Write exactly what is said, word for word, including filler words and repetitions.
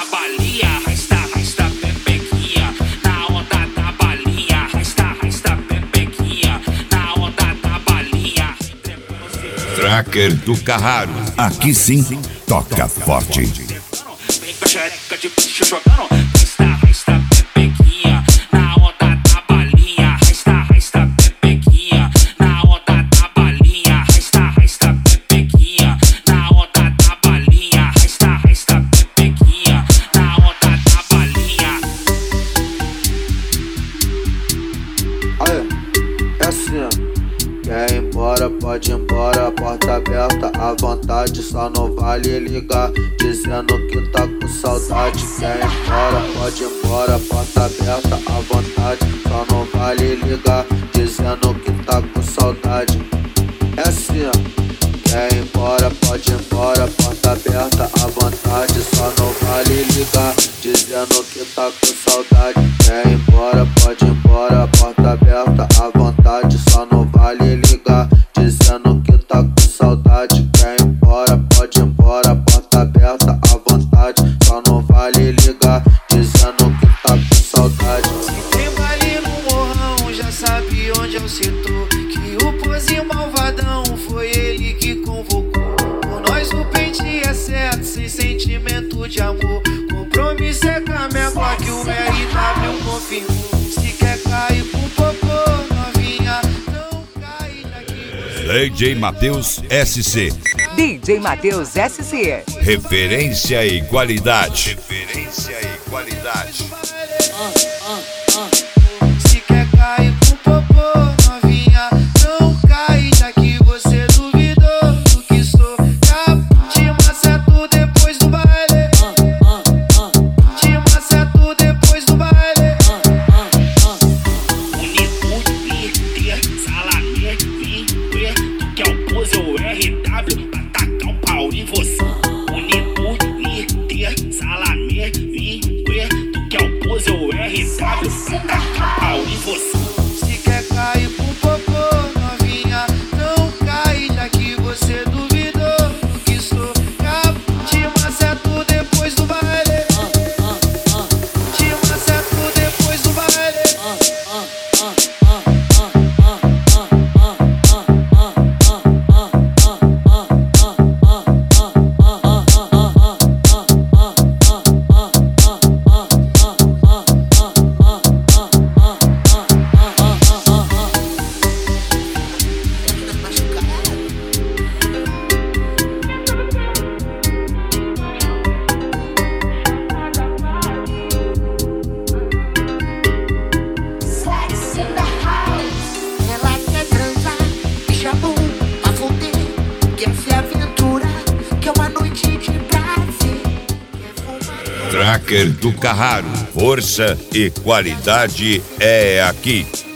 balia, rasta, rasta, pepequinha. Na onda da balia, rasta, rasta, pepequinha. Na onda da balia. Tracker do Carraro. Aqui sim, toca forte. Vem com a xereca de bicho jogando. Rasta, rasta, pepequinha. Na onda da balia, rasta, rasta, pepequinha. Na onda da balia, rasta, rasta, pepequinha. Na onda da balia, rasta, rasta, pepequinha. Na onda da balia. Aí, é assim, ó. Quer ir embora, pode ir embora, porta aberta à vontade, só não vale ligar, dizendo que tá com saudade. Quer ir embora, pode ir embora, porta aberta à vontade, só não vale ligar, dizendo que tá com saudade. É assim, ó. Quer ir embora, pode ir embora, porta aberta à vontade, só não vale ligar, dizendo que tá com saudade. Quer ir embora, pode ir embora, porta aberta à vontade, só não vale ligar, dizendo que tá com saudade. Quer ir embora, pode ir embora, porta aberta à vontade, só não vale ligar, dizendo que tá com saudade. Se tem baile no morrão, já sabe onde é o setor, que o pozinho malvadão foi ele que convocou. Por nós o pente é certo, sem sentimento de amor. Compromisso é com a minha Glock, que o R W confirmou. Se quer cair com popô, novinha, não cai daqui. D J Matheus S C. D J Matheus S C. Referência e qualidade. Referência e qualidade. Se quer cair com popô, novinha, não cai daqui. Você duvidou do que sou. Te maceto depois do baile. Te maceto depois do baile. Unitur, líder, salamé, vem ver. Tu quer o pose ou R W pra tacar o pau em você. Unitur, líder, salamé, vem ver. Tu quer o pose ou R W pra tacar o pau em você. Se quer cair com popô, novinha, não cai daqui. Você duvidou do que sou. Te maceto depois do baile. Te maceto depois do baile. Ela quer transar, bicha bom, pra foder. Quer se aventurar, quer uma noite de prazer. Quer fumar. Tracker do Carraro. Força e qualidade é aqui.